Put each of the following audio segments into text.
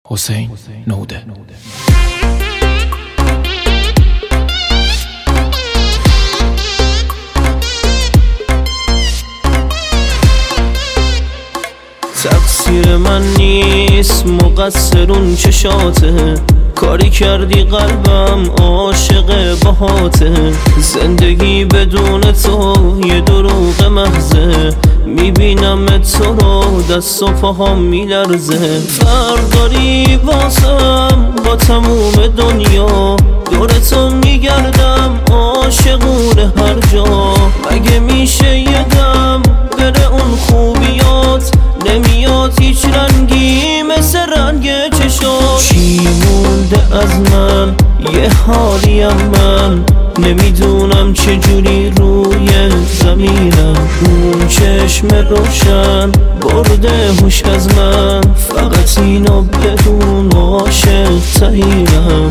حسین نوده. تقصیر من نیست، مقصر اون چشاته. کاری کردی قلبم عاشق باهاته. زندگی بدون تو یه دروغ محضه. میبینم تو رو دست و پاهام میلرزه. فرق داری واسم با تموم دنیا. دور تو میگردم عاشقور هر جا. مگه میشه یه دم بره اون خوبیات؟ نمیاد هیچ رنگی مثل رنگ چشات. چی مونده از من؟ یه حالیم من. نمیدونم چجوری روی زمینم. اون چشم روشن برده هوش از من. فقط اینو بدون عاشق تهینم.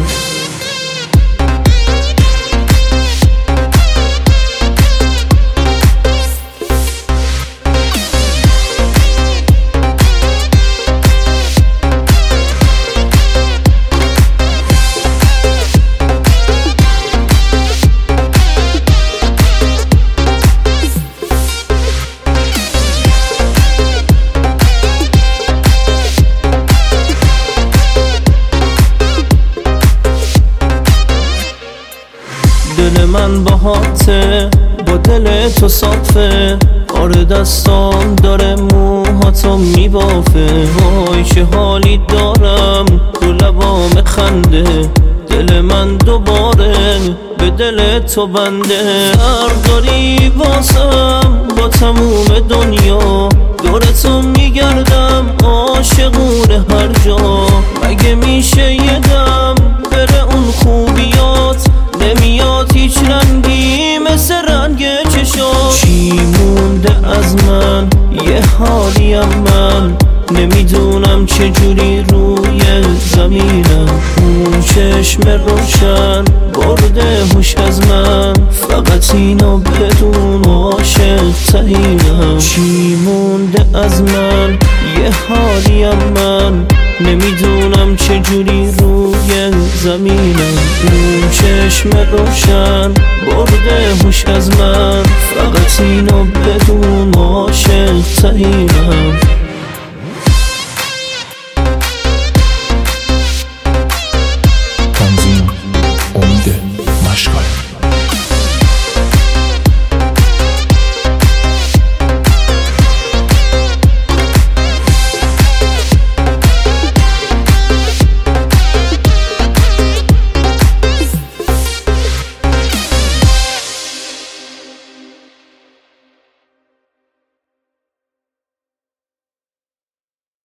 دل من باهاته، با دل تو صافه. آره دستام داره موهاتو میبافه. وای چه حالی دارم رو لبام خنده. دل من دوباره به دل تو بنده. فرق داری واسم با تموم دنیا. دور تو میگردم عاشقور هر جا. مگه میشه یه دم بره اون خوبیات؟ نمیاد هیچ رنگی مثل رنگ چشات. چی مونده از من؟ یه حالیم من. نمیدونم چجوری روی زمینم. اون چشم روشن برده هوش از من. فقط اینو بدون عاشق تهینم. چی مونده از من؟ یه حالیم من. نمیدونم چجوری روی زمینم. اون چشم روشن برده هوش از من. فقط اینو بدون عاشق تهینم.